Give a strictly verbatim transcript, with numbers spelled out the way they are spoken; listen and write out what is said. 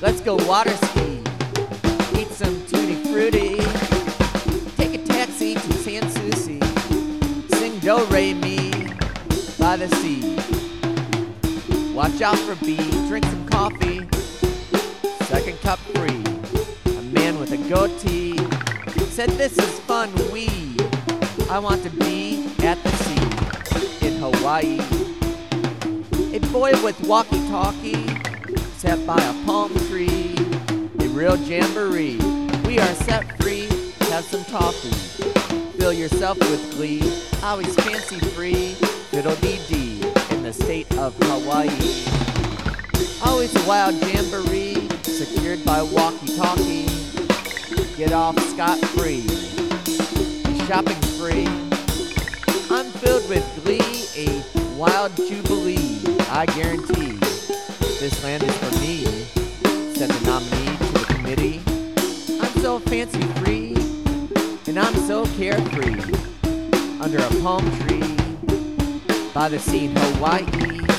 Let's go water ski, eat some tutti frutti, take a taxi to San Souci, sing Do Re Mi by the sea. Watch out for B, drink some coffee, second cup free. A man with a goatee said this is fun, we. I want to be at the sea in Hawaii. A boy with walkie-talkie sat by a palm tree. A real jamboree. We are set free. Have some toffee. Fill yourself with glee. Always fancy free. Fiddle-dee-dee in the state of Hawaii. Always a wild jamboree. Secured by walkie-talkie. Get off scot-free. Shopping free. I'm filled with glee. A wild jubilee. I guarantee this land is for me, said the nominee to the committee. I'm so fancy free, and I'm so carefree, under a palm tree, by the sea in Hawaii.